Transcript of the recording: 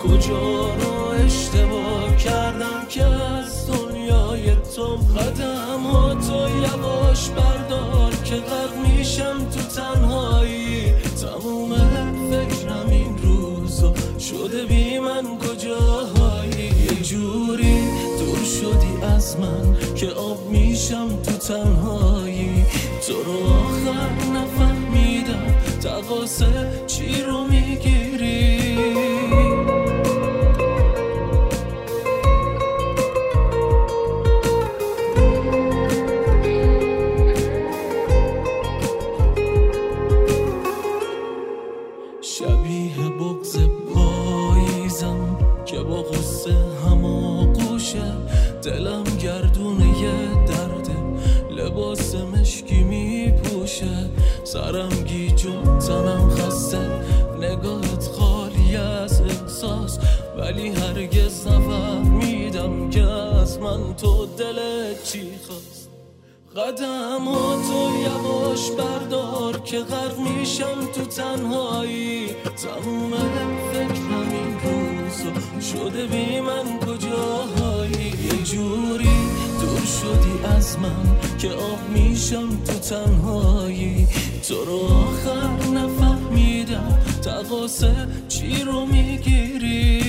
کجا رو اشتباه کردم که از دنیای تو قدماتو یواش بردار که غرق میشم تو تنهایی. تموم فکرم این روزا شده بی من کجایی. یه جوری دور شدی از من که آب میشم تو تنهایی. تو رو آخر نفهمیدم تقاصه چی رو میگیری. شبیه بغض پاییزم که با غصه هماغوشه. دلم گردونه یه درده لباس مشکی میپوشه. سرم گیج و تنم خسته نگاهت خالی از احساس. ولی هرگز نفهمیدم که از من تو دلت چی خواست. قدماتو یواش بردار که غرق میشم تو تنهایی. تموم فکرم این روزا شده بی من کجایی. یه جوری دور شدی از من که آب میشم تو تنهایی. تو رو آخر نفهمیدم تقاصه چی رو میگیری.